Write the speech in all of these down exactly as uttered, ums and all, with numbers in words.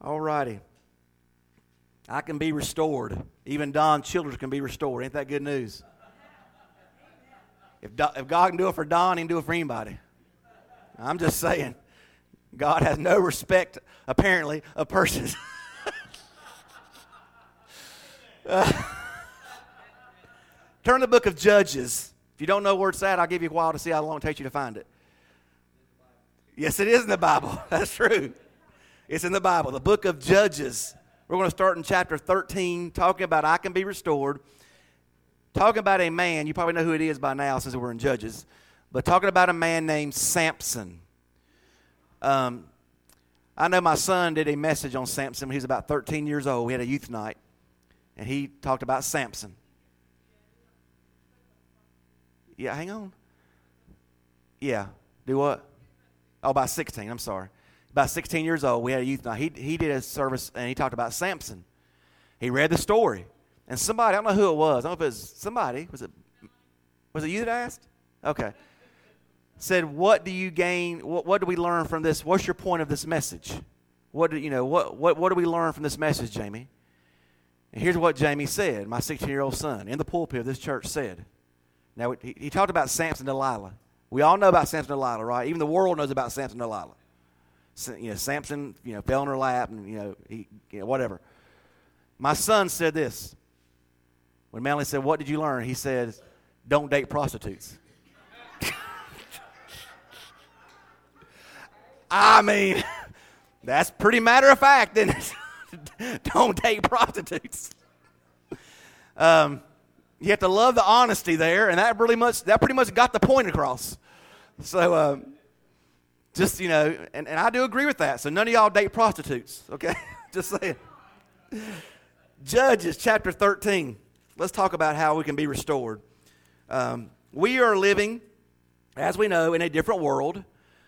All righty. I can be restored. Even Don Childers can be restored. Ain't that good news? If, Do, if God can do it for Don, he can do it for anybody. I'm just saying. God has no respect, apparently, of persons. uh, turn to the book of Judges. If you don't know where it's at, I'll give you a while to see how long it takes you to find it. Yes, it is in the Bible. That's true. It's in the Bible. The book of Judges. We're going to start in chapter thirteen, talking about I can be restored. Talking about a man, you probably know who it is by now since we're in Judges, but talking about a man named Samson. Um, I know my son did a message on Samson when he was about thirteen years old. We had a youth night, and he talked about Samson. Yeah, hang on. Yeah, do what? Oh, about sixteen, I'm sorry. About sixteen years old, we had a youth night. He, he did a service, and he talked about Samson. He read the story. And somebody, I don't know who it was. I don't know if it was somebody. Was it, was it you that asked? Okay. Said, what do you gain, what, what do we learn from this? What's your point of this message? What do you know, what, what, what do we learn from this message, Jamie? And here's what Jamie said, my sixteen-year-old son, in the pulpit of this church said. Now, he, he talked about Samson and Delilah. We all know about Samson and Delilah, right? Even the world knows about Samson and Delilah. You know, Samson, you know, fell in her lap and, you know, he, you know, whatever. My son said this. When Melanie said, what did you learn? He said, don't date prostitutes. I mean, that's pretty matter of fact, isn't it? Don't date prostitutes. Um, you have to love the honesty there, and that really much, that pretty much got the point across. So, um, just, you know, and, and I do agree with that. So none of y'all date prostitutes, okay? Just saying. Judges chapter thirteen. Let's talk about how we can be restored. Um, we are living, as we know, in a different world.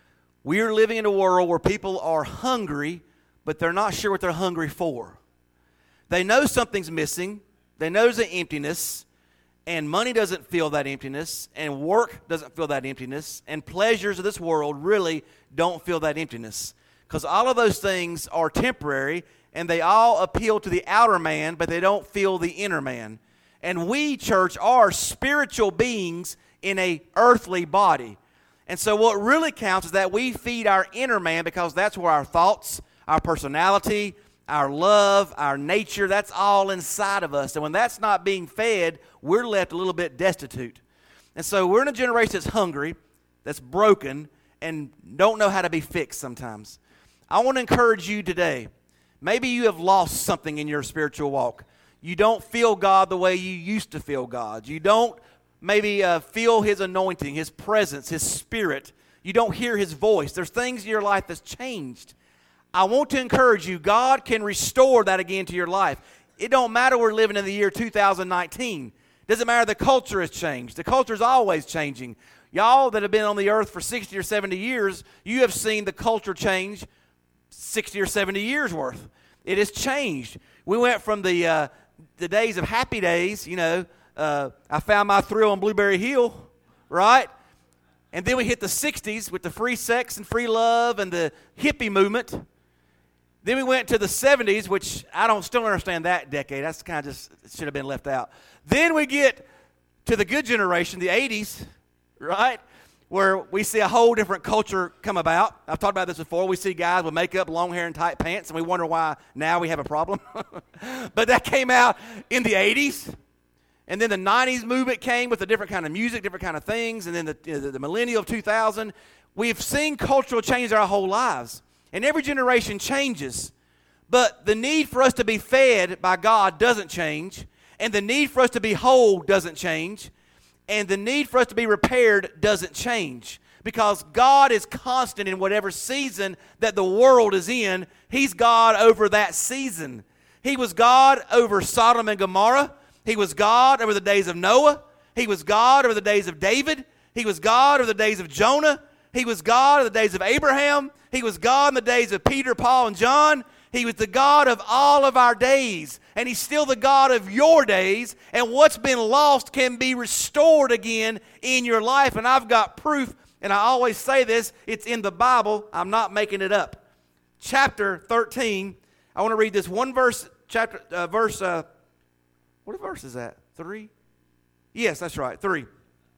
We are living in a world where people are hungry, but they're not sure what they're hungry for. They know something's missing. They know there's an emptiness, and money doesn't fill that emptiness, and work doesn't fill that emptiness, and pleasures of this world really don't fill that emptiness. Because all of those things are temporary, and they all appeal to the outer man, but they don't fill the inner man. And we, church, are spiritual beings in a earthly body. And so what really counts is that we feed our inner man, because that's where our thoughts, our personality, our love, our nature, that's all inside of us. And when that's not being fed, we're left a little bit destitute. And so we're in a generation that's hungry, that's broken, and don't know how to be fixed sometimes. I want to encourage you today. Maybe you have lost something in your spiritual walk. You don't feel God the way you used to feel God. You don't maybe uh, feel His anointing, His presence, His Spirit. You don't hear His voice. There's things in your life that's changed. I want to encourage you, God can restore that again to your life. It don't matter we're living in the year two thousand nineteen. It doesn't matter the culture has changed. The culture is always changing. Y'all that have been on the earth for sixty or seventy years, you have seen the culture change sixty or seventy years worth. It has changed. We went from the uh, the days of happy days, you know, uh, I found my thrill on Blueberry Hill, right? And then we hit the sixties with the free sex and free love and the hippie movement. Then we went to the seventies, which I don't still understand that decade. That's kind of just should have been left out. Then we get to the good generation, the eighties, right? Where we see a whole different culture come about. I've talked about this before. We see guys with makeup, long hair, and tight pants, and we wonder why now we have a problem. But that came out in the eighties. And then the nineties movement came with a different kind of music, different kind of things. And then the, the, the millennial of two thousand. We've seen cultural change our whole lives. And every generation changes. But the need for us to be fed by God doesn't change. And the need for us to be whole doesn't change. And the need for us to be repaired doesn't change. Because God is constant in whatever season that the world is in. He's God over that season. He was God over Sodom and Gomorrah. He was God over the days of Noah. He was God over the days of David. He was God over the days of Jonah. He was God over the days of Abraham. He was God in the days of Peter, Paul, and John. He was the God of all of our days. And He's still the God of your days. And what's been lost can be restored again in your life. And I've got proof, and I always say this, it's in the Bible. I'm not making it up. Chapter thirteen, I want to read this one verse, chapter, uh, verse, uh, what verse is that? Three? Yes, that's right, three.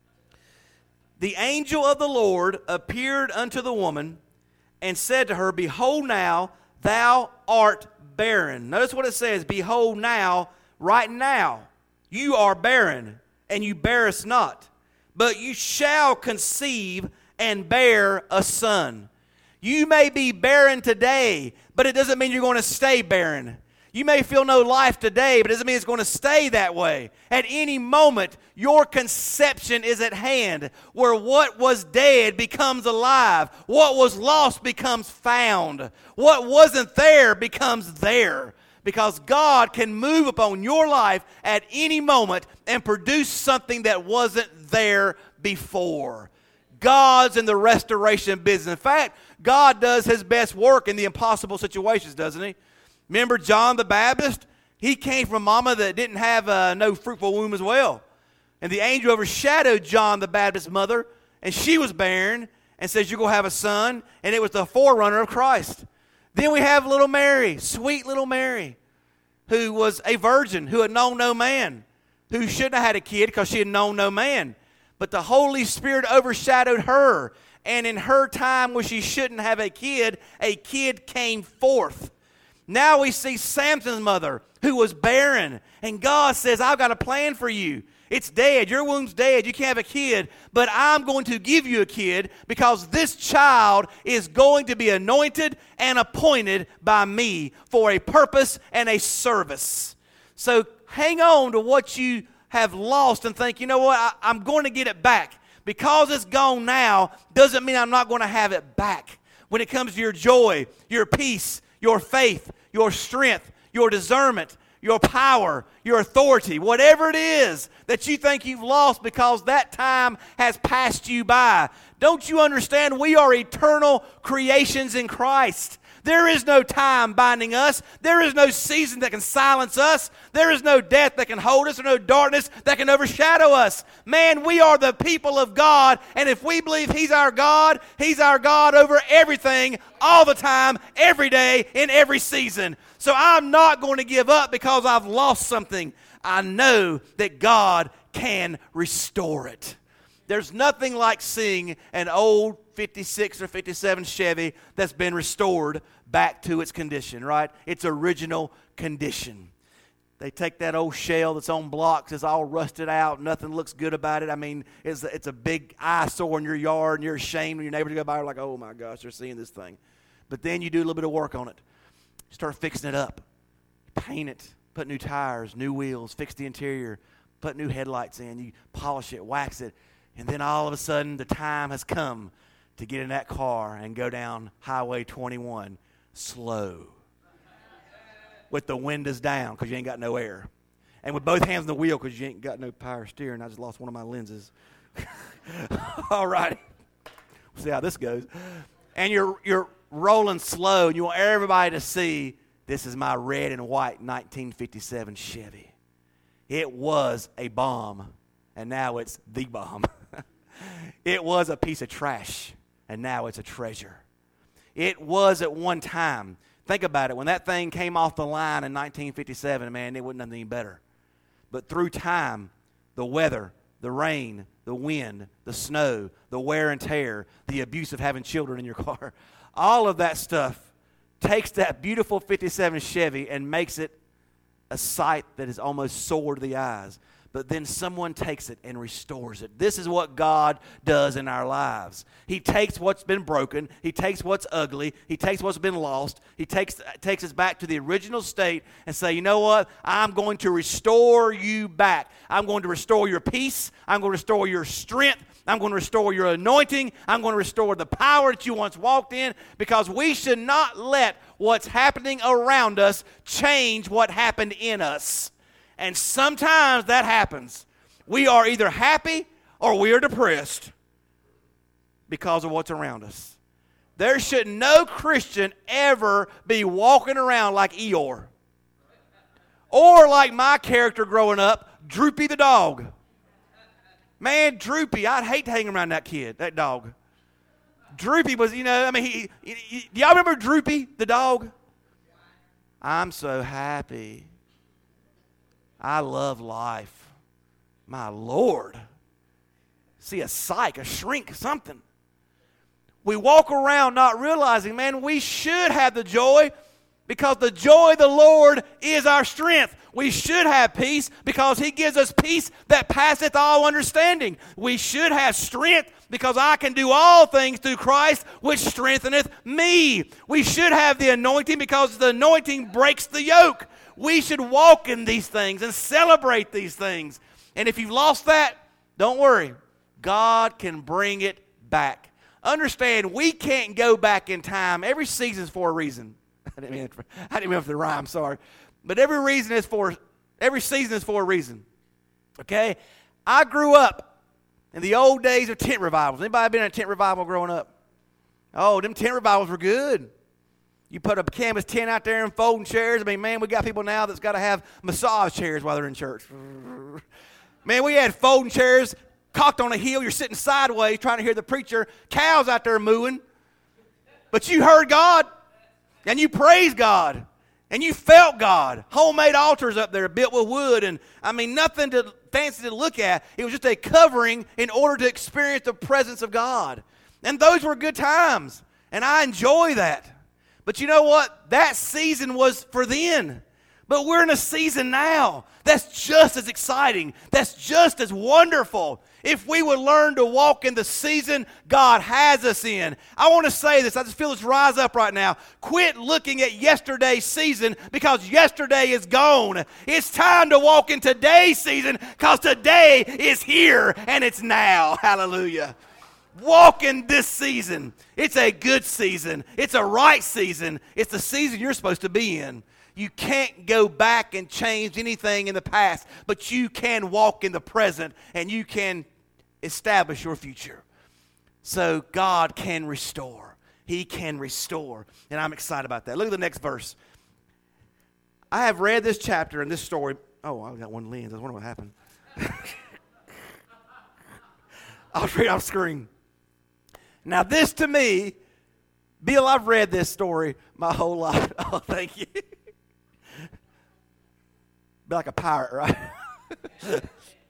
The angel of the Lord appeared unto the woman and said to her, Behold now, thou art barren. Notice what it says, behold now, right now, you are barren, and you bearest not. But you shall conceive and bear a son. You may be barren today, but it doesn't mean you're going to stay barren. You may feel no life today, but it doesn't mean it's going to stay that way. At any moment, your conception is at hand, where what was dead becomes alive. What was lost becomes found. What wasn't there becomes there. Because God can move upon your life at any moment and produce something that wasn't there before. God's in the restoration business. In fact, God does his best work in the impossible situations, doesn't he? Remember John the Baptist? He came from a mama that didn't have uh, no fruitful womb as well. And the angel overshadowed John the Baptist's mother, and she was barren, and says, you're going to have a son, and it was the forerunner of Christ. Then we have little Mary, sweet little Mary, who was a virgin, who had known no man, who shouldn't have had a kid because she had known no man. But the Holy Spirit overshadowed her, and in her time where she shouldn't have a kid, a kid came forth. Now we see Samson's mother, who was barren, and God says, I've got a plan for you. It's dead. Your womb's dead. You can't have a kid, but I'm going to give you a kid because this child is going to be anointed and appointed by me for a purpose and a service. So hang on to what you have lost and think, you know what, I, I'm going to get it back. Because it's gone now doesn't mean I'm not going to have it back. When it comes to your joy, your peace, your faith, your strength, your discernment, your power, your authority, whatever it is that you think you've lost because that time has passed you by. Don't you understand we are eternal creations in Christ? There is no time binding us. There is no season that can silence us. There is no death that can hold us or no darkness that can overshadow us. Man, we are the people of God, and if we believe He's our God, He's our God over everything, all the time, every day, in every season. So I'm not going to give up because I've lost something. I know that God can restore it. There's nothing like seeing an old fifty-six or fifty-seven Chevy that's been restored back to its condition, right? Its original condition. They take that old shell that's on blocks, it's all rusted out, nothing looks good about it. I mean, it's a, it's a big eyesore in your yard, and you're ashamed when your neighbors go by, like, oh my gosh, they're seeing this thing. But then you do a little bit of work on it. Start fixing it up. Paint it, put new tires, new wheels, fix the interior, put new headlights in, you polish it, wax it, and then all of a sudden the time has come to get in that car and go down Highway twenty-one slow with the windows down because you ain't got no air. And with both hands on the wheel because you ain't got no power steering. I just lost one of my lenses. All right. We'll see how this goes. And you're you're rolling slow, and you want everybody to see this is my red and white nineteen fifty-seven Chevy. It was a bomb, and now it's the bomb. It was a piece of trash, and now it's a treasure. It was at one time. Think about it. When that thing came off the line in nineteen fifty-seven, man, it wasn't nothing better. But through time, the weather, the rain, the wind, the snow, the wear and tear, the abuse of having children in your car, all of that stuff takes that beautiful fifty-seven Chevy and makes it a sight that is almost sore to the eyes. But then someone takes it and restores it. This is what God does in our lives. He takes what's been broken. He takes what's ugly. He takes what's been lost. He takes, takes us back to the original state and say, you know what? I'm going to restore you back. I'm going to restore your peace. I'm going to restore your strength. I'm going to restore your anointing. I'm going to restore the power that you once walked in, because we should not let what's happening around us change what happened in us. And sometimes that happens. We are either happy or we are depressed because of what's around us. There should no Christian ever be walking around like Eeyore. Or like my character growing up, Droopy the dog. Man, Droopy, I'd hate to hang around that kid, that dog. Droopy was, you know, I mean, he, he, he, do y'all remember Droopy the dog? I'm so happy. I love life. My Lord. See a psych, a shrink, something. We walk around not realizing, man, we should have the joy because the joy of the Lord is our strength. We should have peace because He gives us peace that passeth all understanding. We should have strength because I can do all things through Christ which strengtheneth me. We should have the anointing because the anointing breaks the yoke. We should walk in these things and celebrate these things. And if you've lost that, don't worry. God can bring it back. Understand, we can't go back in time. Every season's for a reason. I didn't mean, I didn't mean for the rhyme, sorry. But every reason is for, every season is for a reason. Okay? I grew up in the old days of tent revivals. Anybody been in a tent revival growing up? Oh, them tent revivals were good. You put a canvas tent out there and folding chairs. I mean, man, we got people now that's got to have massage chairs while they're in church. Man, we had folding chairs cocked on a hill. You're sitting sideways trying to hear the preacher. Cows out there mooing. But you heard God, and you praised God, and you felt God. Homemade altars up there built with wood, and I mean, nothing to fancy to look at. It was just a covering in order to experience the presence of God. And those were good times, and I enjoy that. But you know what? That season was for then. But we're in a season now that's just as exciting, that's just as wonderful. If we would learn to walk in the season God has us in. I want to say this. I just feel this rise up right now. Quit looking at yesterday's season because yesterday is gone. It's time to walk in today's season because today is here and it's now. Hallelujah. Walk in this season. It's a good season. It's a right season. It's the season you're supposed to be in. You can't go back and change anything in the past, but you can walk in the present and you can establish your future. So God can restore. He can restore. And I'm excited about that. Look at the next verse. I have read this chapter and this story. Oh, I got one lens. I was wondering what happened. I'll read off screen. Now this to me, Bill, I've read this story my whole life. Oh, thank you. Be like a pirate, right?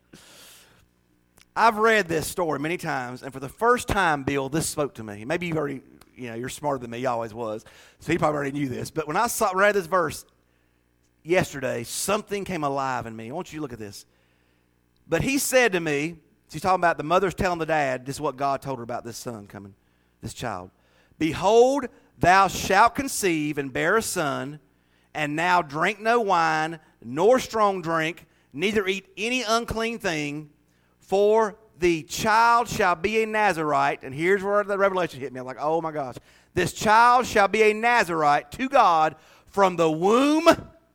I've read this story many times, and for the first time, Bill, this spoke to me. Maybe you've already, you know, you're smarter than me. You always was. So he probably already knew this. But when I saw, read this verse yesterday, something came alive in me. I want you to look at this. But he said to me, she's talking about the mother's telling the dad, this is what God told her about this son coming, this child. Behold, thou shalt conceive and bear a son, and now drink no wine, nor strong drink, neither eat any unclean thing, for the child shall be a Nazarite. And here's where the revelation hit me. I'm like, oh my gosh. This child shall be a Nazarite to God from the womb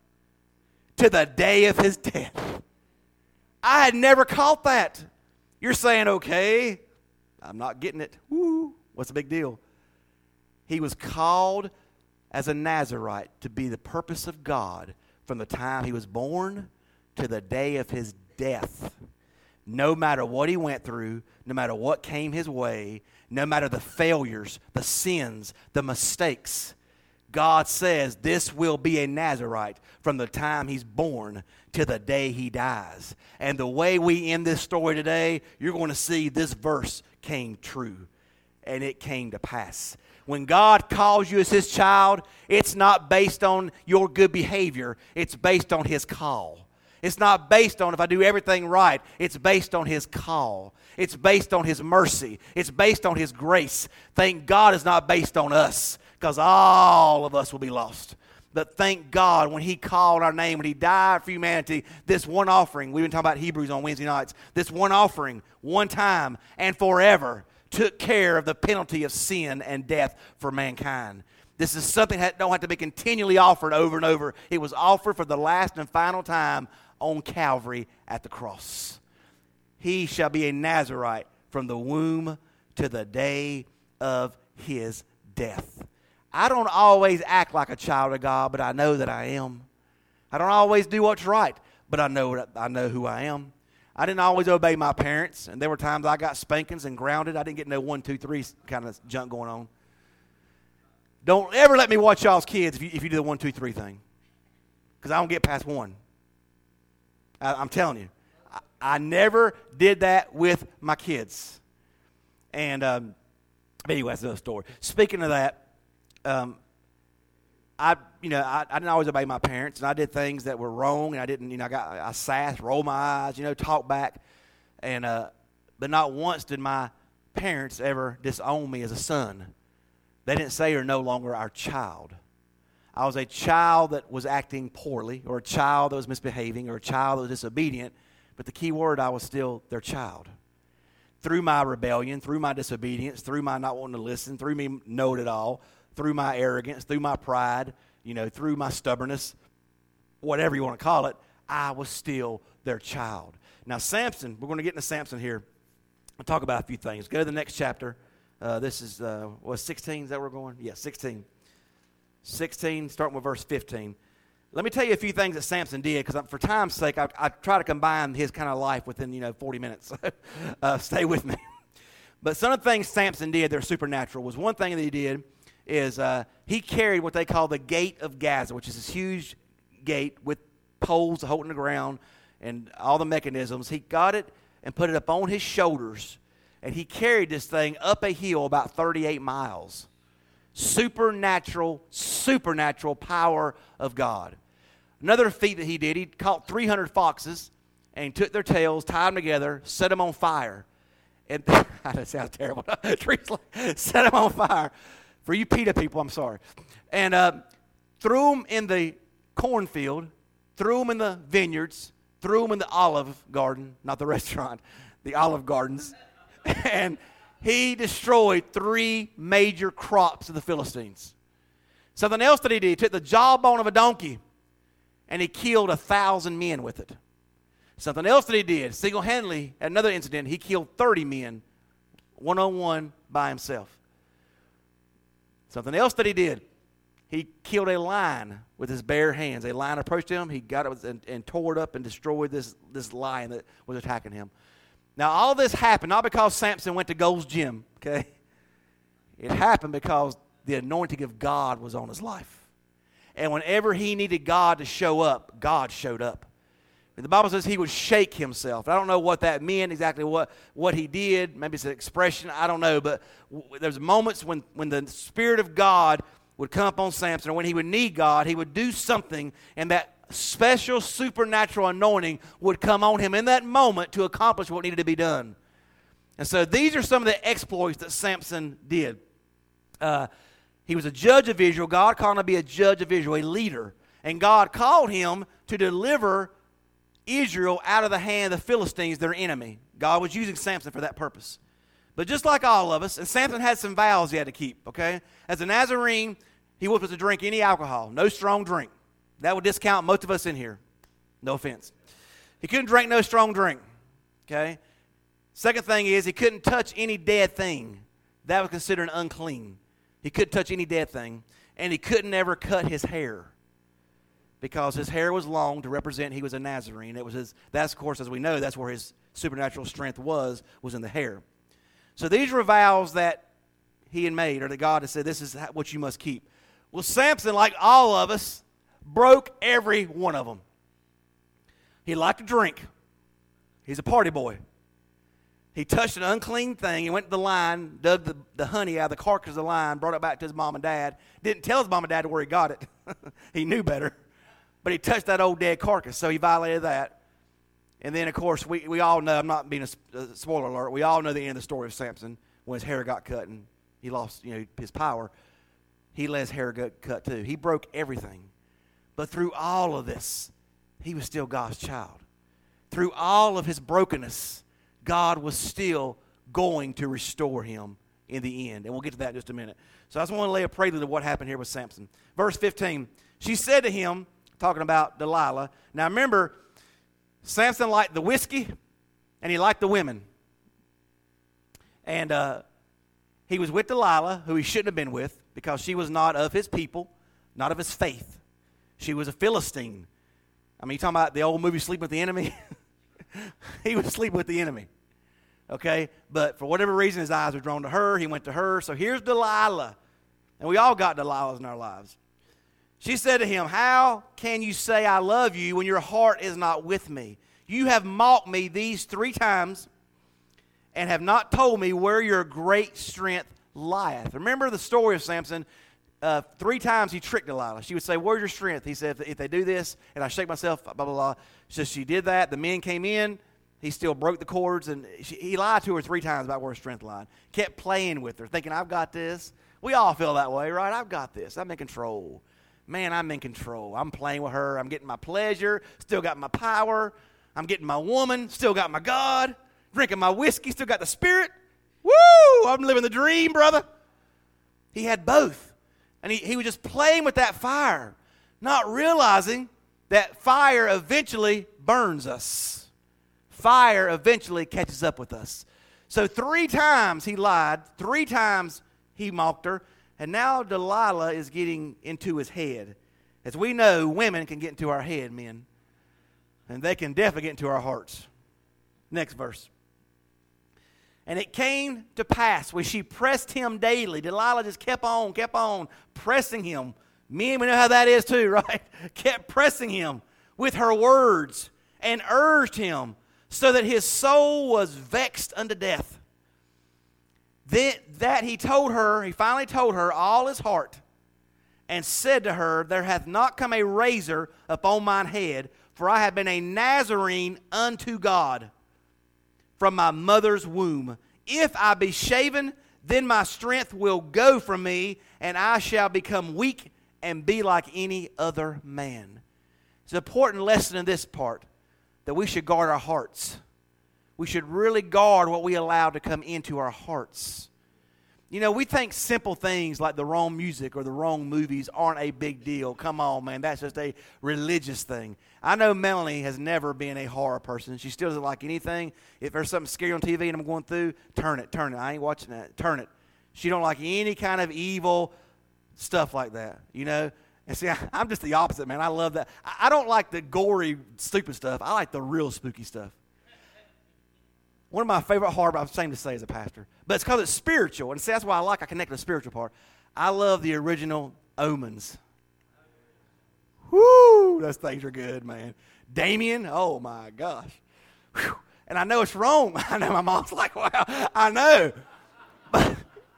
to the day of his death. I had never caught that. You're saying, okay, I'm not getting it. Woo, what's the big deal? He was called as a Nazarite to be the purpose of God from the time he was born to the day of his death. No matter what he went through, no matter what came his way, no matter the failures, the sins, the mistakes, God says this will be a Nazarite from the time he's born to the day he dies. And the way we end this story today, you're going to see this verse came true. And it came to pass. When God calls you as his child, it's not based on your good behavior. It's based on his call. It's not based on if I do everything right. It's based on his call. It's based on his mercy. It's based on his grace. Thank God it's not based on us, because all of us will be lost. But thank God when he called our name, when he died for humanity, this one offering, we've been talking about Hebrews on Wednesday nights, this one offering, one time and forever, took care of the penalty of sin and death for mankind. This is something that don't have to be continually offered over and over. It was offered for the last and final time on Calvary at the cross. He shall be a Nazarite from the womb to the day of his death. I don't always act like a child of God, but I know that I am. I don't always do what's right, but I know I know who I am. I didn't always obey my parents, and there were times I got spankings and grounded. I didn't get no one, two, three kind of junk going on. Don't ever let me watch y'all's kids if you, if you do the one, two, three thing. because I don't get past one. I, I'm telling you. I, I never did that with my kids. And um, anyway, that's another story. Speaking of that, um, I, you know, I, I didn't always obey my parents, and I did things that were wrong, and I didn't, you know, I got, I sassed, rolled my eyes, you know, talk back, and uh, but not once did my parents ever disown me as a son. They didn't say you're no longer our child. I was a child that was acting poorly, or a child that was misbehaving, or a child that was disobedient, but the key word, I was still their child. Through my rebellion, through my disobedience, through my not wanting to listen, through me know it all, through my arrogance, through my pride, you know, through my stubbornness, whatever you want to call it, I was still their child. Now, Samson, we're going to get into Samson here. I'll talk about a few things. Go to the next chapter. Uh, this is, uh, what, sixteen? Is that where we're going? Yeah, sixteen. sixteen, starting with verse fifteen. Let me tell you a few things that Samson did, because for time's sake, I, I try to combine his kind of life within, you know, forty minutes. uh, stay with me. But some of the things Samson did that are supernatural was one thing that he did is uh, he carried what they call the gate of Gaza, which is this huge gate with poles holding the ground and all the mechanisms. He got it and put it up on his shoulders, and he carried this thing up a hill about thirty-eight miles. Supernatural, supernatural power of God. Another feat that he did, he caught three hundred foxes and took their tails, tied them together, set them on fire. And that sounds terrible. Set them on fire. For you PETA people, I'm sorry. And uh, threw them in the cornfield, threw them in the vineyards, threw them in the olive garden, not the restaurant, the olive gardens. And he destroyed three major crops of the Philistines. Something else that he did, he took the jawbone of a donkey and he killed a thousand men with it. Something else that he did, single-handedly, at another incident, he killed thirty men, one-on-one by himself. Something else that he did, he killed a lion with his bare hands. A lion approached him, he got it and, and tore it up and destroyed this, this lion that was attacking him. Now, all this happened not because Samson went to Gold's Gym, okay? It happened because the anointing of God was on his life. And whenever he needed God to show up, God showed up. The Bible says he would shake himself. I don't know what that meant, exactly what, what he did. Maybe it's an expression, I don't know. But w- there's moments when, when the Spirit of God would come upon Samson, or when he would need God, he would do something, and that special supernatural anointing would come on him in that moment to accomplish what needed to be done. And so these are some of the exploits that Samson did. Uh, he was a judge of Israel. God called him to be a judge of Israel, a leader. And God called him to deliver Israel out of the hand of the Philistines, their enemy. God was using Samson for that purpose. But just like all of us, and Samson had some vows he had to keep, okay? As a Nazarene, he wasn't supposed to drink any alcohol, no strong drink. That would discount most of us in here. No offense. He couldn't drink no strong drink, okay? Second thing is he couldn't touch any dead thing. That was considered unclean. He couldn't touch any dead thing. And he couldn't ever cut his hair, because his hair was long to represent he was a Nazarene. It was his, that's, of course, as we know, that's where his supernatural strength was, was in the hair. So these were vows that he had made, or that God had said, this is what you must keep. Well, Samson, like all of us, broke every one of them. He liked to drink. He's a party boy. He touched an unclean thing. He went to the lion, dug the, the honey out of the carcass of the lion, brought it back to his mom and dad. Didn't tell his mom and dad where he got it. He knew better. But he touched that old dead carcass, so he violated that. And then, of course, we, we all know, I'm not being a, a spoiler alert, we all know the end of the story of Samson when his hair got cut and he lost, you know, his power. He let his hair get cut too. He broke everything. But through all of this, he was still God's child. Through all of his brokenness, God was still going to restore him in the end. And we'll get to that in just a minute. So I just want to lay a prelude to what happened here with Samson. Verse fifteen, she said to him, talking about Delilah. Now remember, Samson liked the whiskey and he liked the women. And uh, he was with Delilah, who he shouldn't have been with, because she was not of his people, not of his faith. She was a Philistine. I mean, you talking about the old movie Sleeping with the Enemy? He was sleeping with the enemy. Okay? But for whatever reason, his eyes were drawn to her. He went to her. So here's Delilah. And we all got Delilahs in our lives. She said to him, how can you say I love you when your heart is not with me? You have mocked me these three times and have not told me where your great strength lieth. Remember the story of Samson. Uh, three times he tricked Delilah. She would say, where's your strength? He said, if, if they do this and I shake myself, blah, blah, blah. So she did that. The men came in. He still broke the cords. And she, he lied to her three times about where her strength lied. Kept playing with her, thinking, I've got this. We all feel that way, right? I've got this. I'm in control. Man, I'm in control. I'm playing with her. I'm getting my pleasure. Still got my power. I'm getting my woman. Still got my God. Drinking my whiskey. Still got the Spirit. Woo! I'm living the dream, brother. He had both. And he, he was just playing with that fire, not realizing that fire eventually burns us. Fire eventually catches up with us. So three times he lied. Three times he mocked her. And now Delilah is getting into his head. As we know, women can get into our head, men. And they can definitely get into our hearts. Next verse. And it came to pass when she pressed him daily. Delilah just kept on, kept on pressing him. Men, we know how that is too, right? Kept pressing him with her words and urged him so that his soul was vexed unto death. Then, that he told her, he finally told her all his heart and said to her, there hath not come a razor upon mine head, for I have been a Nazarene unto God from my mother's womb. If I be shaven, then my strength will go from me, and I shall become weak and be like any other man. It's an important lesson in this part, that we should guard our hearts. We should really guard what we allow to come into our hearts. You know, we think simple things like the wrong music or the wrong movies aren't a big deal. Come on, man. That's just a religious thing. I know Melanie has never been a horror person. She still doesn't like anything. If there's something scary on T V and I'm going through, turn it, turn it. I ain't watching that. Turn it. She don't like any kind of evil stuff like that, you know. And see, I, I'm just the opposite, man. I love that. I, I don't like the gory, stupid stuff. I like the real spooky stuff. One of my favorite horror, I'm ashamed to say as a pastor, but it's because it's spiritual. And see, that's why I like, I connect to the spiritual part. I love the original Omens. Whoo, those things are good, man. Damien, oh my gosh. Whew. And I know it's wrong. I know my mom's like, wow, I know. But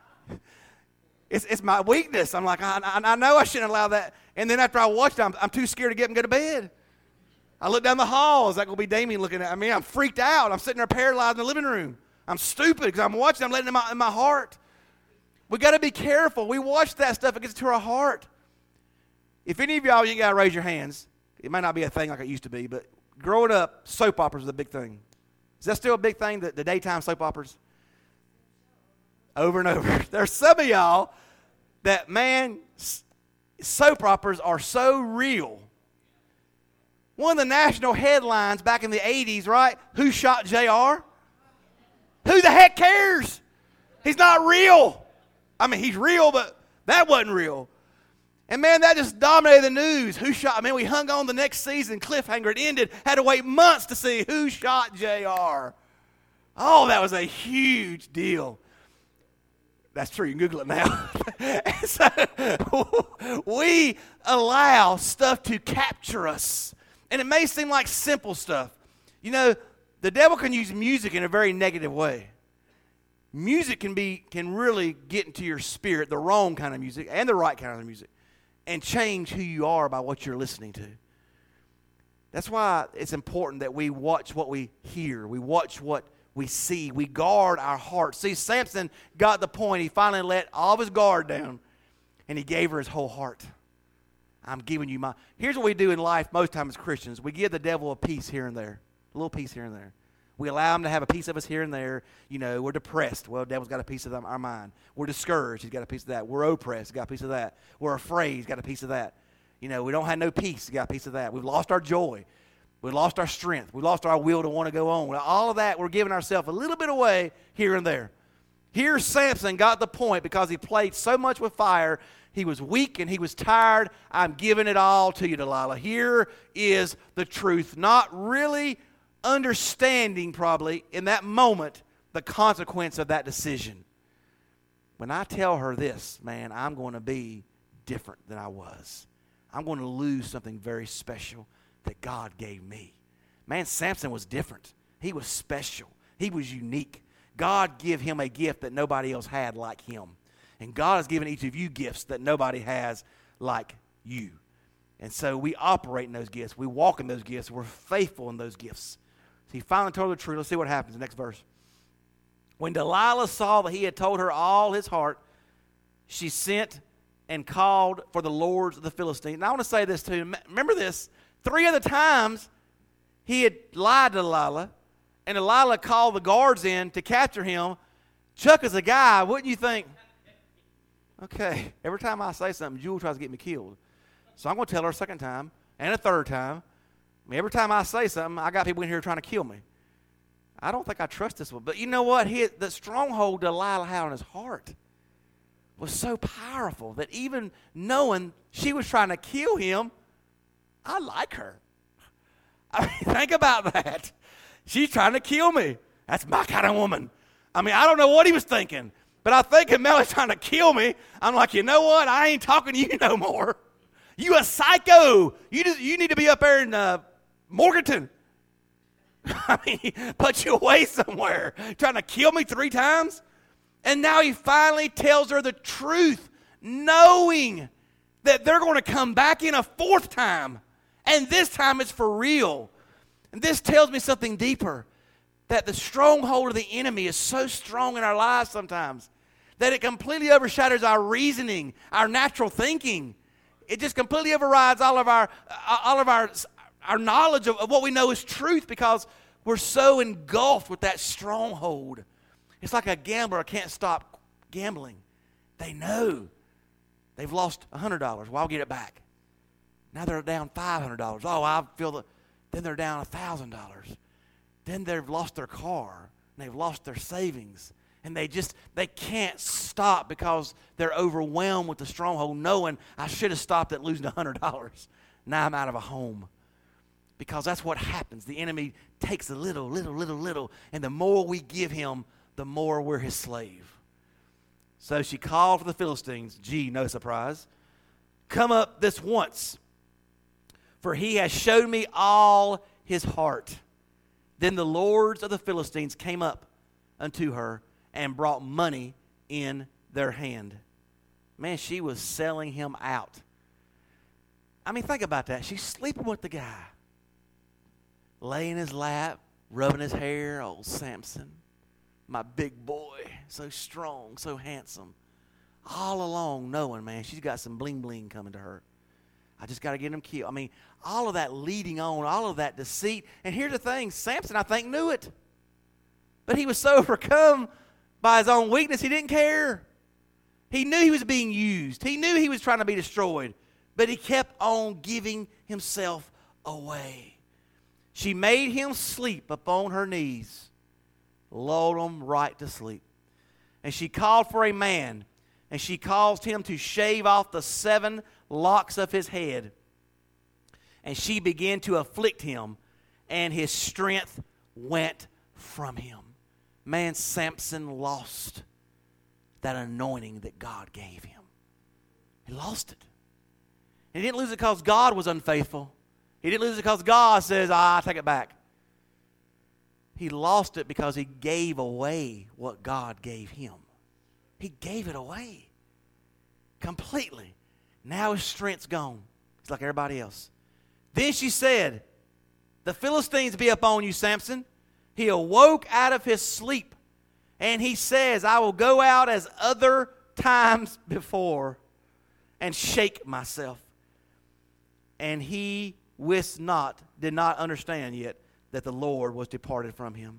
it's, it's my weakness. I'm like, I, I, I know I shouldn't allow that. And then after I watch it, I'm, I'm too scared to get up and go to bed. I look down the hall. Is that going to be Damien looking at me? I'm freaked out. I'm sitting there paralyzed in the living room. I'm stupid because I'm watching. I'm letting it in my, in my heart. We got to be careful. We watch that stuff. It gets to our heart. If any of y'all, you got to raise your hands. It might not be a thing like it used to be, but growing up, soap operas was a big thing. Is that still a big thing, the, the daytime soap operas? Over and over. There's some of y'all that, man, soap operas are so real. One of the national headlines back in the eighties, right? Who shot J R? Who the heck cares? He's not real. I mean, he's real, but that wasn't real. And, man, that just dominated the news. Who shot? I mean, we hung on the next season. Cliffhanger. It ended. Had to wait months to see who shot J R. Oh, that was a huge deal. That's true. You can Google it now. And so we allow stuff to capture us. And it may seem like simple stuff. You know, the devil can use music in a very negative way. Music can be can really get into your spirit, the wrong kind of music and the right kind of music, and change who you are by what you're listening to. That's why it's important that we watch what we hear. We watch what we see. We guard our hearts. See, Samson got the point. He finally let all of his guard down, and he gave her his whole heart. I'm giving you my... Here's what we do in life most times as Christians. We give the devil a piece here and there, a little piece here and there. We allow him to have a piece of us here and there. You know, we're depressed. Well, the devil's got a piece of our mind. We're discouraged. He's got a piece of that. We're oppressed. He's got a piece of that. We're afraid. He's got a piece of that. You know, we don't have no peace. He's got a piece of that. We've lost our joy. We lost our strength. We lost our will to want to go on. Well, all of that, we're giving ourselves a little bit away here and there. Here, Samson got the point because he played so much with fire. He was weak and he was tired. I'm giving it all to you, Delilah. Here is the truth. Not really understanding, probably, in that moment, the consequence of that decision. When I tell her this, man, I'm going to be different than I was. I'm going to lose something very special that God gave me. Man, Samson was different. He was special. He was unique. God gave him a gift that nobody else had like him. And God has given each of you gifts that nobody has like you. And so we operate in those gifts. We walk in those gifts. We're faithful in those gifts. So he finally told her the truth. Let's see what happens in the next verse. When Delilah saw that he had told her all his heart, she sent and called for the lords of the Philistines. And I want to say this too. Remember this. Three other times he had lied to Delilah, and Delilah called the guards in to capture him. Chuck is a guy, wouldn't you think? Okay, every time I say something, Jewel tries to get me killed. So I'm going to tell her a second time and a third time. I mean, every time I say something, I got people in here trying to kill me. I don't think I trust this one. But you know what? He, the stronghold Delilah had on his heart was so powerful that even knowing she was trying to kill him, I like her. I mean, think about that. She's trying to kill me. That's my kind of woman. I mean, I don't know what he was thinking, but I think if Mel is trying to kill me, I'm like, you know what? I ain't talking to you no more. You a psycho. You just, you need to be up there in uh, Morganton. I mean, put you away somewhere. Trying to kill me three times? And now he finally tells her the truth, knowing that they're going to come back in a fourth time. And this time it's for real. And this tells me something deeper, that the stronghold of the enemy is so strong in our lives sometimes that it completely overshadows our reasoning, our natural thinking. It just completely overrides all of our all of our, our knowledge of, of what we know is truth, because we're so engulfed with that stronghold. It's like a gambler can't stop gambling. They know they've lost one hundred dollars. Well, I'll get it back. Now they're down five hundred dollars. Oh, I feel the. Then they're down one thousand dollars. Then they've lost their car. And they've lost their savings. And they just, they can't stop because they're overwhelmed with the stronghold, knowing I should have stopped at losing one hundred dollars. Now I'm out of a home. Because that's what happens. The enemy takes a little, little, little, little. And the more we give him, the more we're his slave. So she called for the Philistines. Gee, no surprise. Come up this once, for he has showed me all his heart. Then the lords of the Philistines came up unto her and brought money in their hand. Man, she was selling him out. I mean, think about that. She's sleeping with the guy, laying in his lap, rubbing his hair. Old Samson, my big boy, so strong, so handsome. All along knowing, man, she's got some bling bling coming to her. I just got to get him killed. I mean, all of that leading on, all of that deceit. And here's the thing, Samson, I think, knew it. But he was so overcome by his own weakness, he didn't care. He knew he was being used. He knew he was trying to be destroyed. But he kept on giving himself away. She made him sleep upon her knees, lulled him right to sleep. And she called for a man, and she caused him to shave off the seven locks of his head. And she began to afflict him, and his strength went from him. Man, Samson lost that anointing that God gave him. He lost it. He didn't lose it because God was unfaithful. He didn't lose it because God says, ah, I take it back. He lost it because he gave away what God gave him. He gave it away completely. Now his strength's gone. He's like everybody else. Then she said, the Philistines be upon you, Samson. He awoke out of his sleep, and he says, I will go out as other times before and shake myself. And he wist not, did not understand yet, that the Lord was departed from him.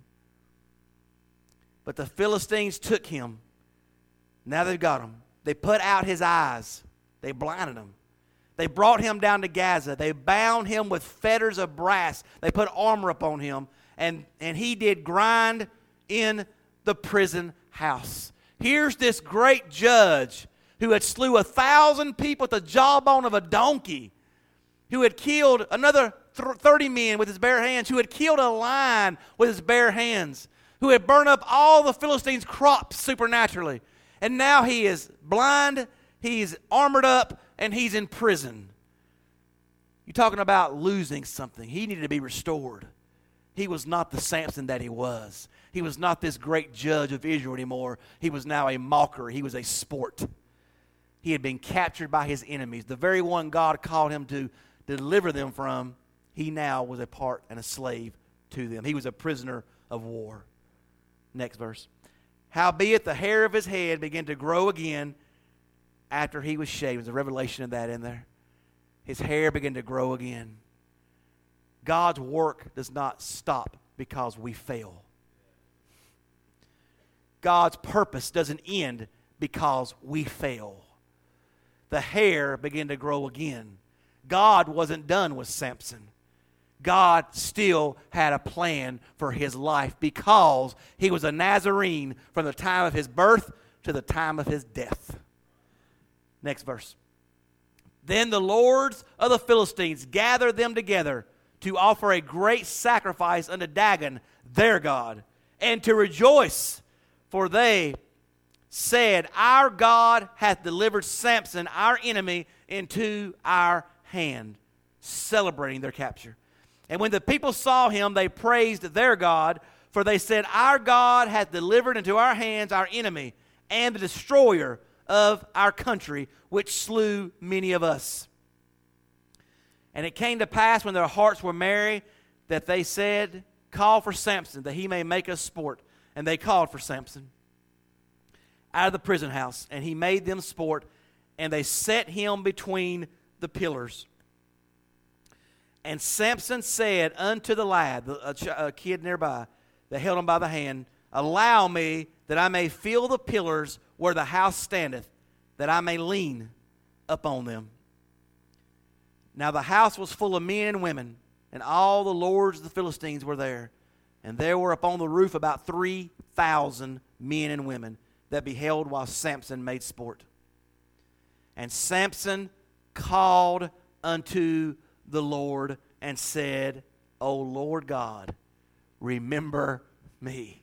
But the Philistines took him. Now they've got him. They put out his eyes. They blinded him. They brought him down to Gaza. They bound him with fetters of brass. They put armor upon him. And, and he did grind in the prison house. Here's this great judge who had slew a thousand people with the jawbone of a donkey, who had killed another thirty men with his bare hands, who had killed a lion with his bare hands, who had burned up all the Philistines' crops supernaturally. And now he is blind, he's armored up, and he's in prison. You're talking about losing something. He needed to be restored. He was not the Samson that he was. He was not this great judge of Israel anymore. He was now a mocker. He was a sport. He had been captured by his enemies. The very one God called him to deliver them from, he now was a part and a slave to them. He was a prisoner of war. Next verse. Howbeit the hair of his head began to grow again after he was shaved. There's a revelation of that in there. His hair began to grow again. God's work does not stop because we fail. God's purpose doesn't end because we fail. The hair began to grow again. God wasn't done with Samson. God still had a plan for his life because he was a Nazarene from the time of his birth to the time of his death. Next verse. Then the lords of the Philistines gathered them together to offer a great sacrifice unto Dagon, their god, and to rejoice, for they said, Our God hath delivered Samson, our enemy, into our hand, celebrating their capture. And when the people saw him, they praised their God, for they said, Our God hath delivered into our hands our enemy, and the destroyer of our country, which slew many of us. And it came to pass when their hearts were merry, that they said, Call for Samson, that he may make us sport. And they called for Samson out of the prison house, and he made them sport, and they set him between the pillars. And Samson said unto the lad, a, ch- a kid nearby, that held him by the hand, Allow me that I may feel the pillars where the house standeth, that I may lean upon them. Now the house was full of men and women, and all the lords of the Philistines were there. And there were upon the roof about three thousand men and women that beheld while Samson made sport. And Samson called unto the Lord and said, O Lord God, remember me.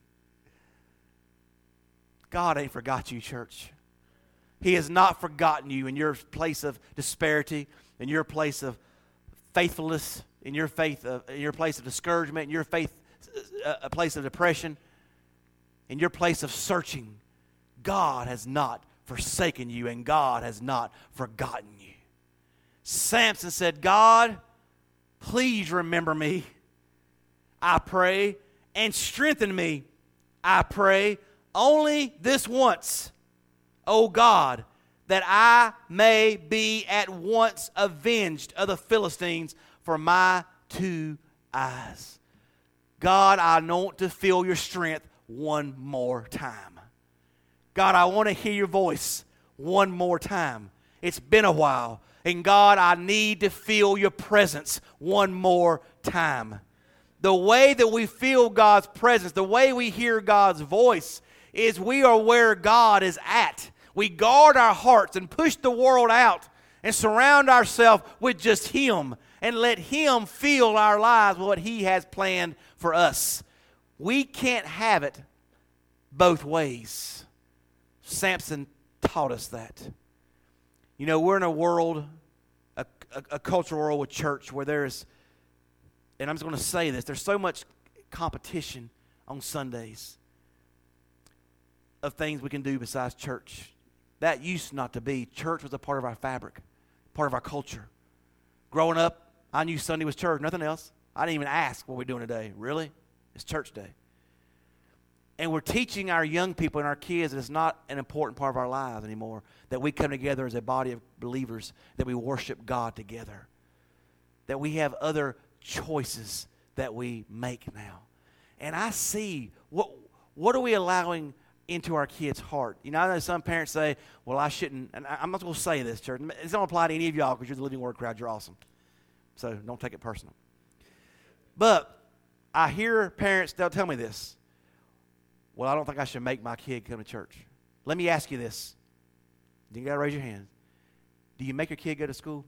God ain't forgot you, church. He has not forgotten you in your place of disparity, in your place of faithfulness, in your faith, of, in your place of discouragement, in your faith, uh, a place of depression, in your place of searching. God has not forsaken you, and God has not forgotten you. Samson said, God, please remember me, I pray, and strengthen me, I pray, only this once, O God, that I may be at once avenged of the Philistines for my two eyes. God, I want to feel your strength one more time. God, I want to hear your voice one more time. It's been a while. And God, I need to feel your presence one more time. The way that we feel God's presence, the way we hear God's voice, is we are where God is at. We guard our hearts and push the world out and surround ourselves with just Him and let Him fill our lives with what He has planned for us. We can't have it both ways. Samson taught us that. You know, we're in a world, a, a, a cultural world with church where there's, and I'm just going to say this, there's so much competition on Sundays of things we can do besides church. That used not to be. Church was a part of our fabric, part of our culture. Growing up, I knew Sunday was church, nothing else. I didn't even ask what we're doing today. Really? It's church day. And we're teaching our young people and our kids that it's not an important part of our lives anymore, that we come together as a body of believers, that we worship God together, that we have other choices that we make now. And I see, what what are we allowing into our kids' heart? You know, I know some parents say, well, I shouldn't, and I, I'm not going to say this, church. It doesn't apply to any of y'all because you're the Living Word crowd. You're awesome. So don't take it personal. But I hear parents, they'll tell me this. Well, I don't think I should make my kid come to church. Let me ask you this. You got to raise your hand. Do you make your kid go to school?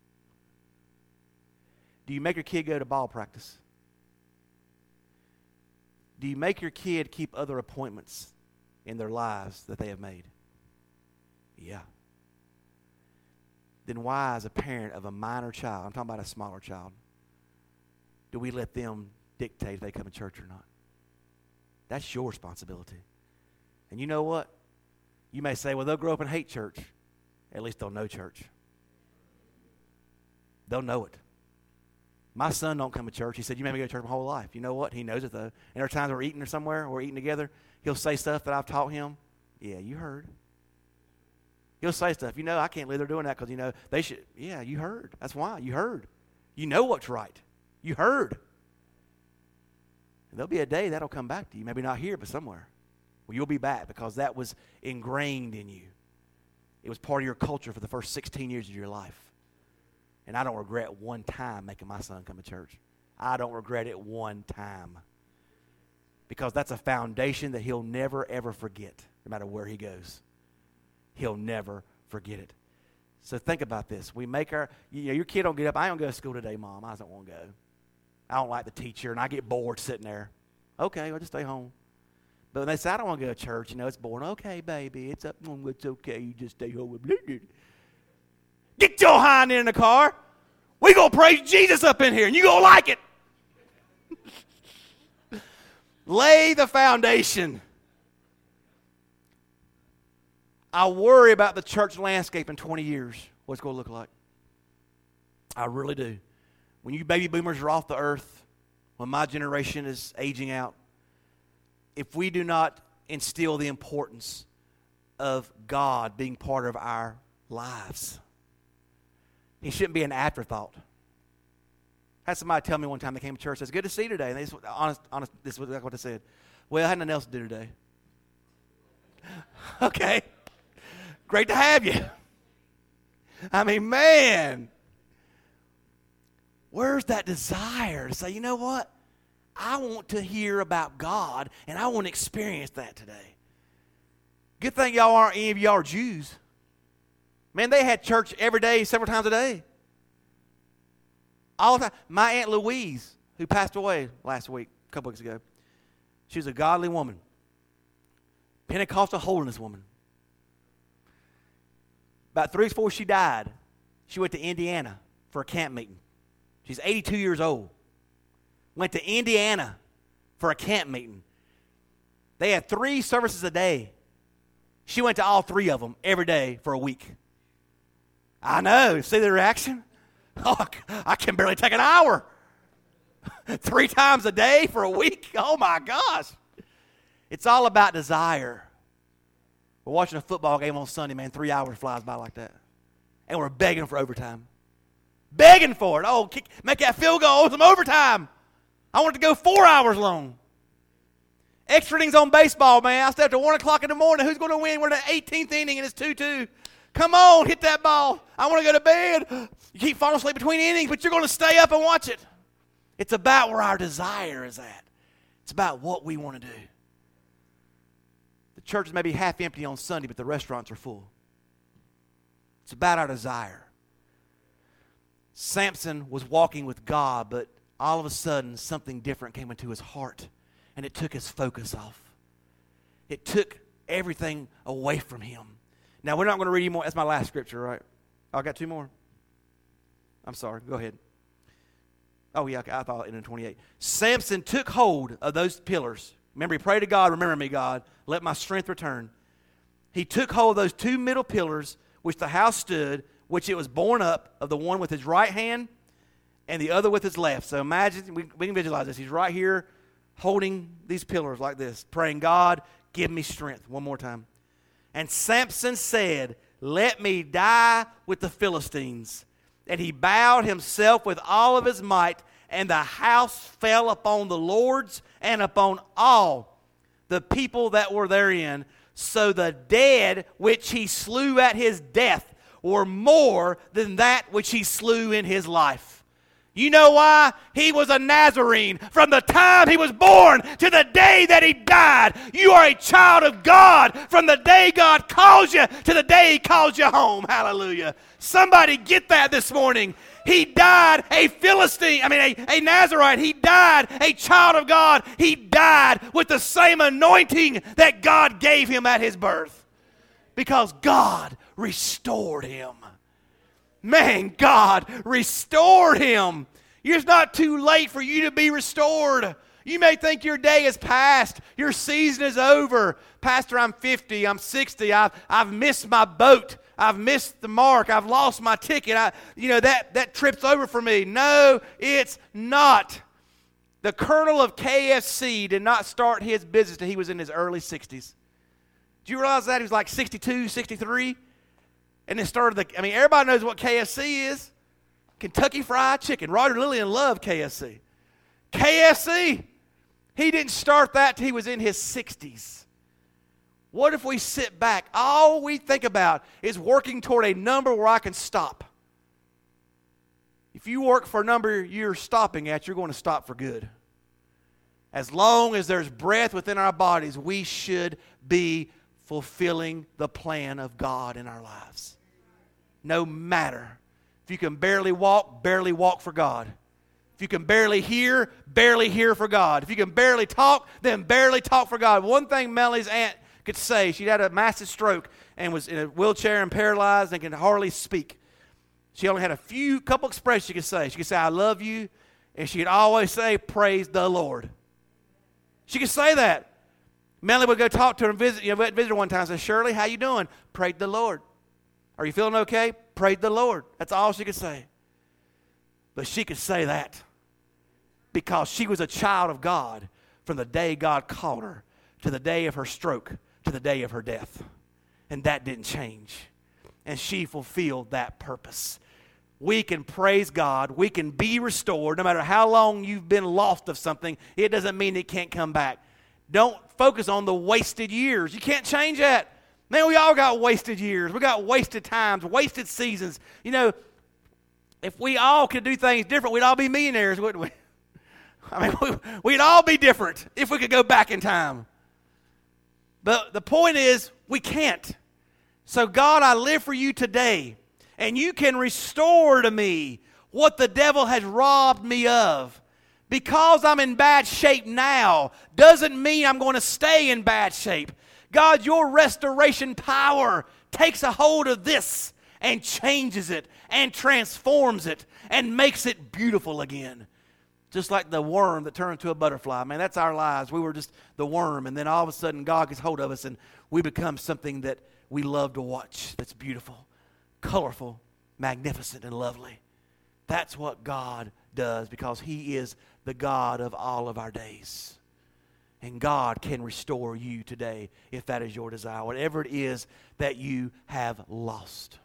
Do you make your kid go to ball practice? Do you make your kid keep other appointments in their lives that they have made? Yeah. then why, as a parent of a minor child, I'm talking about a smaller child, do we let them dictate if they come to church or not? That's your responsibility. And you know what? You may say, well, they'll grow up and hate church. At least they'll know church. They'll know it. My son don't come to church. He said, you made me go to church my whole life. You know what? He knows it, though. And there are times we're eating or somewhere, or we're eating together, he'll say stuff that I've taught him. Yeah, you heard. He'll say stuff. You know, I can't believe they're doing that because, you know, they should. Yeah, you heard. That's why. You heard. You know what's right. You heard. And there'll be a day that'll come back to you. Maybe not here, but somewhere. Well, you'll be back because that was ingrained in you. It was part of your culture for the first sixteen years of your life. And I don't regret one time making my son come to church. I don't regret it one time. Because that's a foundation that he'll never, ever forget, no matter where he goes. He'll never forget it. So think about this. We make our, you know, your kid don't get up. I don't go to school today, Mom. I don't want to go. I don't like the teacher, and I get bored sitting there. Okay, I'll just stay home. But when they say, I don't want to go to church, you know, it's boring. Okay, baby, it's up. It's okay. You just stay home. Get your hind in the car. We going to praise Jesus up in here, and you going to like it. Lay the foundation. I worry about the church landscape in twenty years, what it's going to look like. I really do. When you baby boomers are off the earth, when my generation is aging out, if we do not instill the importance of God being part of our lives, He shouldn't be an afterthought. I had somebody tell me one time they came to church, it's good to see you today. And they just, honest, honest, this is what they said. Well, I had nothing else to do today. Okay. Great to have you. I mean, man. Where's that desire to say, you know what? I want to hear about God, and I want to experience that today. Good thing y'all aren't, any of y'all are Jews. Man, they had church every day, several times a day. All the time. My Aunt Louise, who passed away last week, a couple weeks ago, she was a godly woman. Pentecostal holiness woman. About three weeks before she died, she went to Indiana for a camp meeting. She's eighty-two years old. Went to Indiana for a camp meeting. They had three services a day. She went to all three of them every day for a week. I know. See the reaction? Oh, I can barely take an hour. Three times a day for a week? Oh, my gosh. It's all about desire. We're watching a football game on Sunday, man. Three hours flies by like that. And we're begging for overtime. Begging for it. Oh, kick, make that field goal, some overtime. I want it to go four hours long. Extra innings on baseball, man. I stay up to one o'clock in the morning. Who's going to win? We're in the eighteenth inning and it's two two. Come on, hit that ball. I want to go to bed. You keep falling asleep between innings, but you're going to stay up and watch it. It's about where our desire is at. It's about what we want to do. The church may be half empty on Sunday, but the restaurants are full. It's about our desire. Samson was walking with God, but all of a sudden something different came into his heart, and it took his focus off. It took everything away from him. Now, we're not going to read anymore. That's my last scripture, right? Oh, I got two more. I'm sorry. Go ahead. Oh, yeah, I thought it in twenty-eight. Samson took hold of those pillars. Remember, he prayed to God, remember me, God, let my strength return. He took hold of those two middle pillars, which the house stood, which it was borne up, of the one with his right hand and the other with his left. So imagine, we, we can visualize this. He's right here holding these pillars like this, praying, God, give me strength. One more time. And Samson said, let me die with the Philistines. And he bowed himself with all of his might, and the house fell upon the lords and upon all the people that were therein. So the dead which he slew at his death were more than that which he slew in his life. You know why? He was a Nazarene from the time he was born to the day that he died. You are a child of God from the day God calls you to the day he calls you home. Hallelujah. Somebody get that this morning. He died a Philistine, I mean a, a Nazarite. He died a child of God. He died with the same anointing that God gave him at his birth. Because God restored him. Man, God restored him. It's not too late for you to be restored. You may think your day is past. Your season is over. Pastor, I'm fifty. I'm sixty. I've, I've missed my boat. I've missed the mark. I've lost my ticket. I, you know, that, that trip's over for me. No, it's not. The colonel of K F C did not start his business until he was in his early sixties. Do you realize that? He was like sixty-two, sixty-three. And then started the, I mean, everybody knows what K F C is. Kentucky Fried Chicken. Roger Lillian loved K F C. K F C. He didn't start that till he was in his sixties. What if we sit back? All we think about is working toward a number where I can stop. If you work for a number you're stopping at, you're going to stop for good. As long as there's breath within our bodies, we should be fulfilling the plan of God in our lives. No matter. If you can barely walk, barely walk for God. If you can barely hear, barely hear for God. If you can barely talk, then barely talk for God. One thing Melanie's aunt could say, she'd had a massive stroke and was in a wheelchair and paralyzed and could hardly speak. She only had a few, couple expressions she could say. She could say, I love you, and she could always say, praise the Lord. She could say that. Melanie would go talk to her and visit, you know, visit her one time and say, Shirley, how you doing? Praise the Lord. Are you feeling okay? Praise the Lord. That's all she could say. But she could say that because she was a child of God from the day God called her to the day of her stroke to the day of her death. And that didn't change. And she fulfilled that purpose. We can praise God. We can be restored. No matter how long you've been lost of something, it doesn't mean it can't come back. Don't focus on the wasted years. You can't change that. Man, we all got wasted years. We got wasted times, wasted seasons. You know, if we all could do things different, we'd all be millionaires, wouldn't we? I mean, we, we'd all be different if we could go back in time. But the point is, we can't. So, God, I live for you today, and you can restore to me what the devil has robbed me of. Because I'm in bad shape now doesn't mean I'm going to stay in bad shape. God, your restoration power takes a hold of this and changes it and transforms it and makes it beautiful again. Just like the worm that turned into a butterfly. Man, that's our lives. We were just the worm, and then all of a sudden God gets hold of us and we become something that we love to watch, that's beautiful, colorful, magnificent, and lovely. That's what God does because He is the God of all of our days. And God can restore you today if that is your desire, whatever it is that you have lost.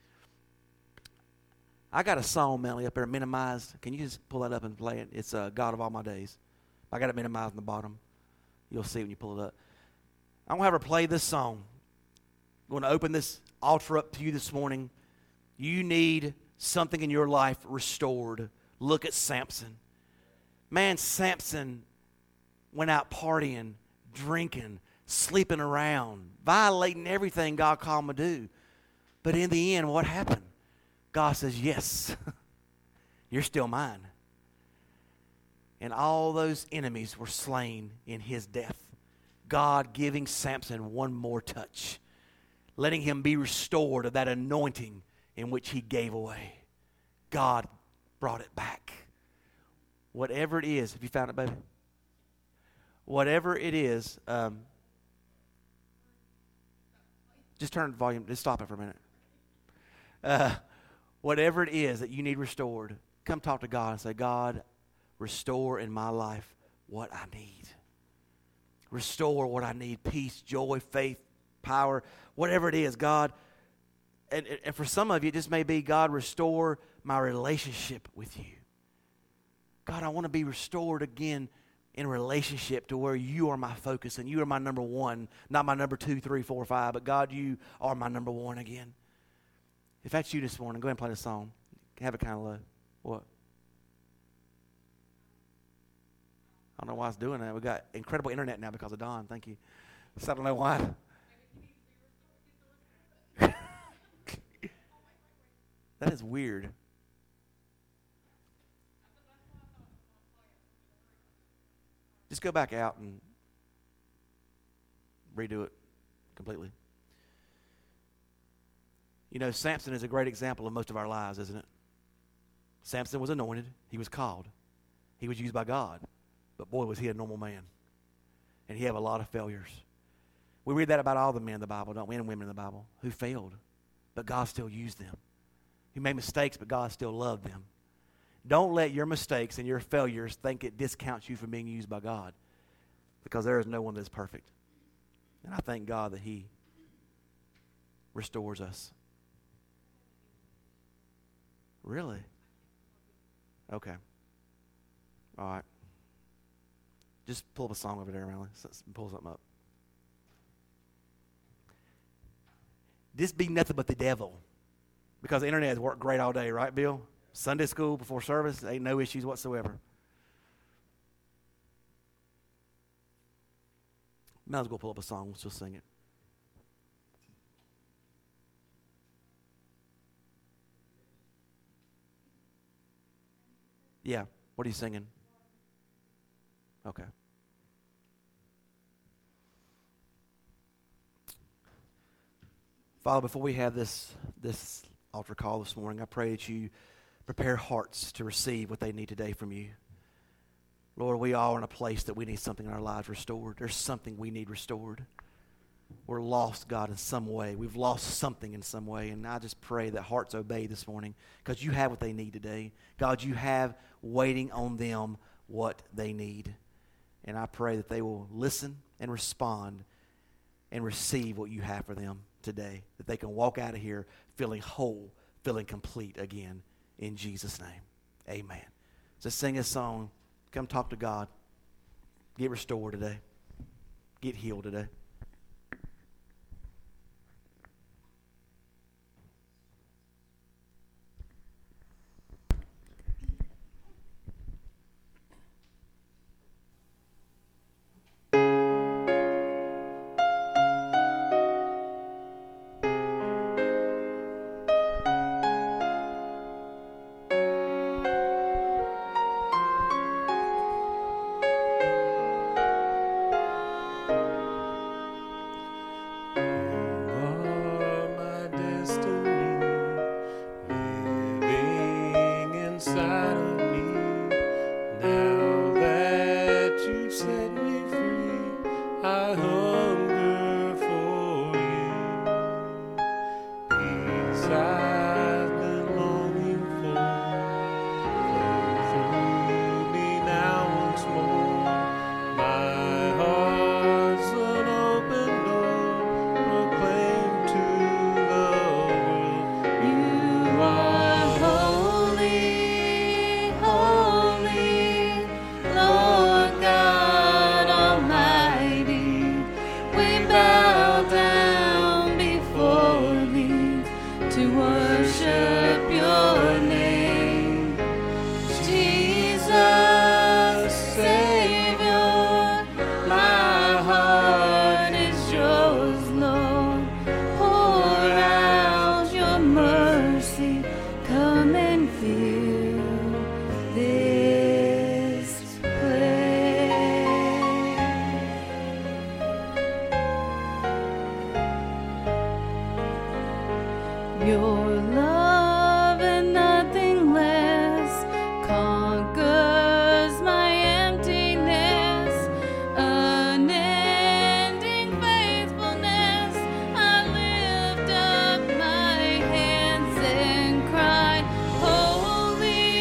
I got a song, Melanie, up there minimized. Can you just pull that up and play it? It's uh, God of All My Days. I got it minimized in the bottom. You'll see when you pull it up. I'm going to have her play this song. I'm going to open this altar up to you this morning. You need something in your life restored. Look at Samson. Man, Samson went out partying, drinking, sleeping around, violating everything God called him to do. But in the end, what happened? God says, yes, you're still mine. And all those enemies were slain in his death. God giving Samson one more touch, letting him be restored of that anointing in which he gave away. God brought it back. Whatever it is, have you found it, baby? Whatever it is, um, just turn the volume, just stop it for a minute. Uh, whatever it is that you need restored, come talk to God and say, God, restore in my life what I need. Restore what I need, peace, joy, faith, power, whatever it is, God. And, and for some of you, it just may be, God, restore my relationship with you. God, I want to be restored again in relationship to where you are my focus and you are my number one, not my number two, three, four, five, but God, you are my number one again. If that's you this morning, go ahead and play the song. Have it kind of low. What? I don't know why it's doing that. We got incredible internet now because of Don. Thank you. So I don't know why. That is weird. Just go back out and redo it completely. You know, Samson is a great example of most of our lives, isn't it? Samson was anointed. He was called. He was used by God. But boy, was he a normal man. And he had a lot of failures. We read that about all the men in the Bible, don't we, and women in the Bible, who failed. But God still used them. He made mistakes, but God still loved them. Don't let your mistakes and your failures think it discounts you from being used by God, because there is no one that's perfect. And I thank God that he restores us. Really? Okay. All right. Just pull up a song over there, Riley. Pull something up. This be nothing but the devil. Because the internet has worked great all day, right, Bill? Sunday school before service, ain't no issues whatsoever. Might as well pull up a song. Let's just sing it. Yeah. What are you singing? Okay. Father, before we have this, this altar call this morning, I pray that you prepare hearts to receive what they need today from you. Lord, we all are in a place that we need something in our lives restored. There's something we need restored. We're lost, God, in some way. We've lost something in some way. And I just pray that hearts obey this morning, because you have what they need today. God, you have waiting on them what they need. And I pray that they will listen and respond and receive what you have for them today, that they can walk out of here feeling whole, feeling complete again. In Jesus' name, amen. So sing a song. Come talk to God. Get restored today. Get healed today. Holy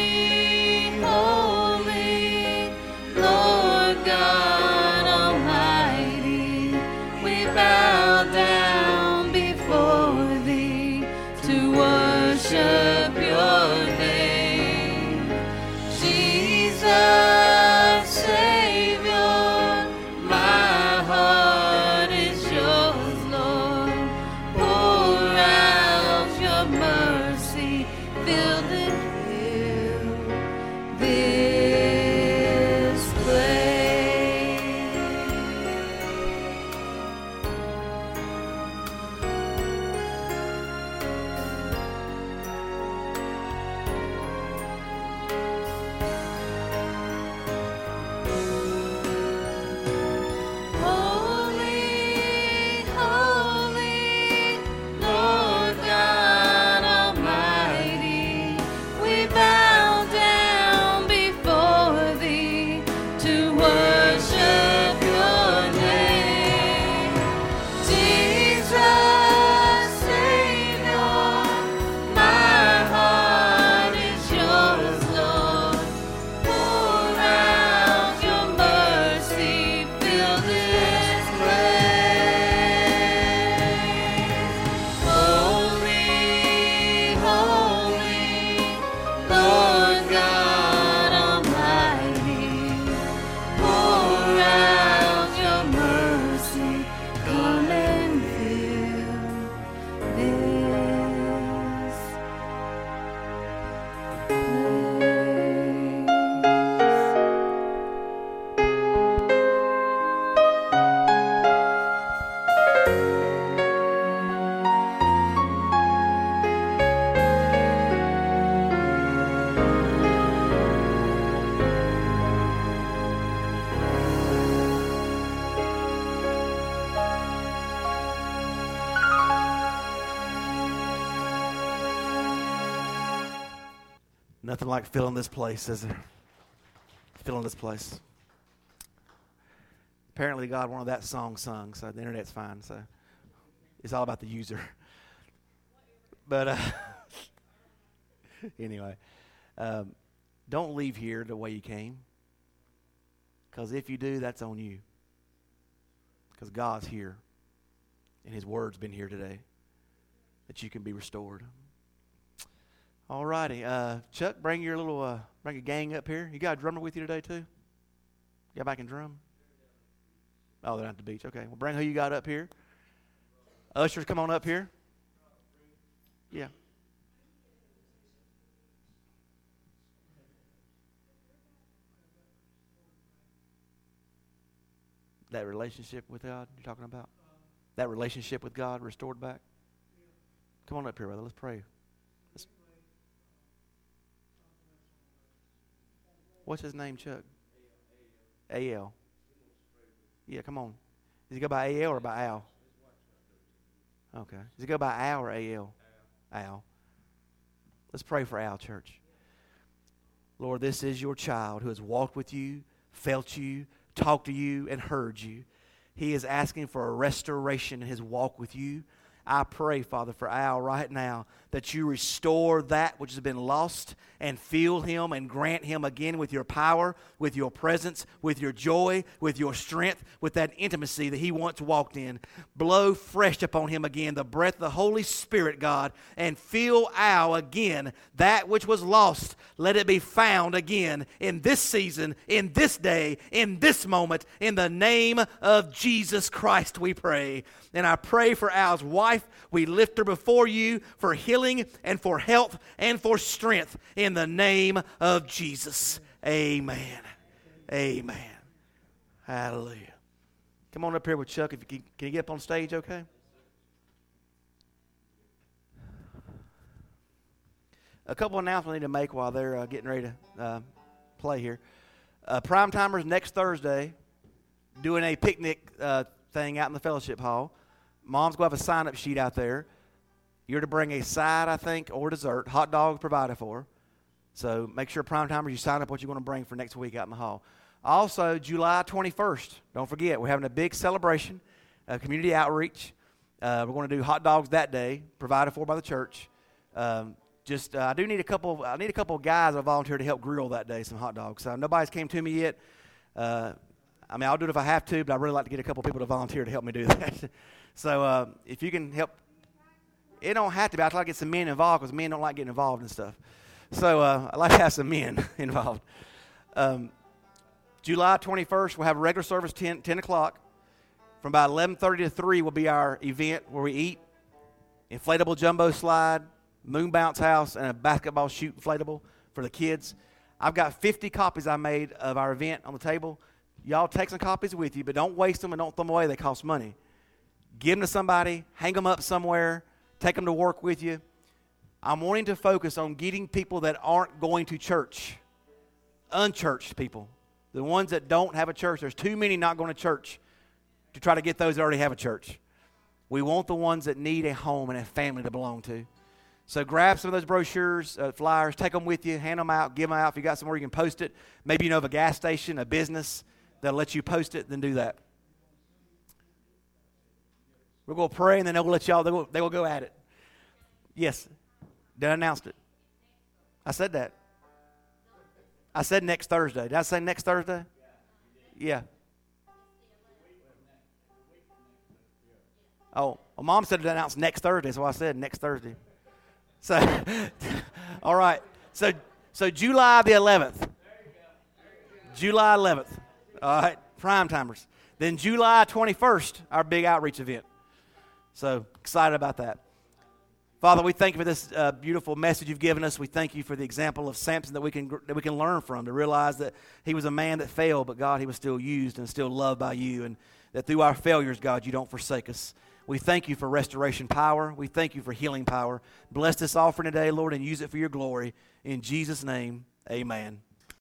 Nothing like filling this place, is there? Filling this place. Apparently God wanted that song sung, so the internet's fine. So it's all about the user. But uh, anyway, um, don't leave here the way you came. Because if you do, that's on you. Because God's here. And His Word's been here today. That you can be restored. All righty. Uh, Chuck, bring your little, uh, bring a gang up here. You got a drummer with you today too? You got back and drum? Oh, they're at the beach. Okay. Well, bring who you got up here. Ushers, come on up here. Yeah. That relationship with God you're talking about? That relationship with God restored back? Come on up here, brother. Let's pray. Let's... What's his name, Chuck? A L. Yeah, come on. Does he go by A L or by Al? Okay. Does he go by Al or A L? Al. Let's pray for Al, church. Lord, this is your child who has walked with you, felt you, talked to you, and heard you. He is asking for a restoration in his walk with you. I pray, Father, for Al right now, that you restore that which has been lost and fill him and grant him again with your power, with your presence, with your joy, with your strength, with that intimacy that he once walked in. Blow fresh upon him again the breath of the Holy Spirit, God, and fill Al again that which was lost. Let it be found again in this season, in this day, in this moment, in the name of Jesus Christ we pray. And I pray for Al's wife. We lift her before you for healing and for health and for strength in the name of Jesus. Amen. Amen. Hallelujah. Come on up here with Chuck. If you can, can you get up on stage, okay? A couple announcements I need to make while they're uh, getting ready to uh, play here. Uh, Prime Timers next Thursday, doing a picnic uh, thing out in the fellowship hall. Mom's going to have a sign-up sheet out there. You're to bring a side, I think, or dessert. Hot dogs provided for. So make sure, Prime Timers, you sign up what you're going to bring for next week out in the hall. Also, July twenty-first, don't forget, we're having a big celebration, uh, community outreach. Uh, we're going to do hot dogs that day, provided for by the church. Um, just, uh, I do need a couple. I need a couple of guys that volunteer to help grill that day some hot dogs. So nobody's came to me yet. Uh, I mean, I'll do it if I have to, but I'd really like to get a couple people to volunteer to help me do that. So uh, if you can help, it don't have to be. I'd like to get some men involved because men don't like getting involved and stuff. So uh, I'd like to have some men involved. Um, July twenty-first, we'll have a regular service ten, ten o'clock. From about eleven thirty to three will be our event where we eat. Inflatable jumbo slide, moon bounce house, and a basketball shoot inflatable for the kids. I've got fifty copies I made of our event on the table. Y'all take some copies with you, but don't waste them and don't throw them away. They cost money. Give them to somebody. Hang them up somewhere. Take them to work with you. I'm wanting to focus on getting people that aren't going to church. Unchurched people. The ones that don't have a church. There's too many not going to church to try to get those that already have a church. We want the ones that need a home and a family to belong to. So grab some of those brochures, uh, flyers, take them with you, hand them out, give them out. If you got somewhere you can post it, maybe you know of a gas station, a business that'll let you post it, then do that. We're going to pray, and then they'll let y'all, they will, they will go at it. Yes. Did I announce it? I said that. I said next Thursday. Did I say next Thursday? Yeah. Oh, well, Mom said to announce next Thursday, so I said next Thursday. So, all right. So, so July the eleventh. July eleventh. All right, Prime Timers. Then July twenty-first, our big outreach event. So excited about that. Father, we thank you for this uh, beautiful message you've given us. We thank you for the example of Samson that we can that we can learn from, to realize that he was a man that failed, but God, he was still used and still loved by you, and that through our failures, God, you don't forsake us. We thank you for restoration power. We thank you for healing power. Bless this offering today, Lord, and use it for your glory. In Jesus' name, amen.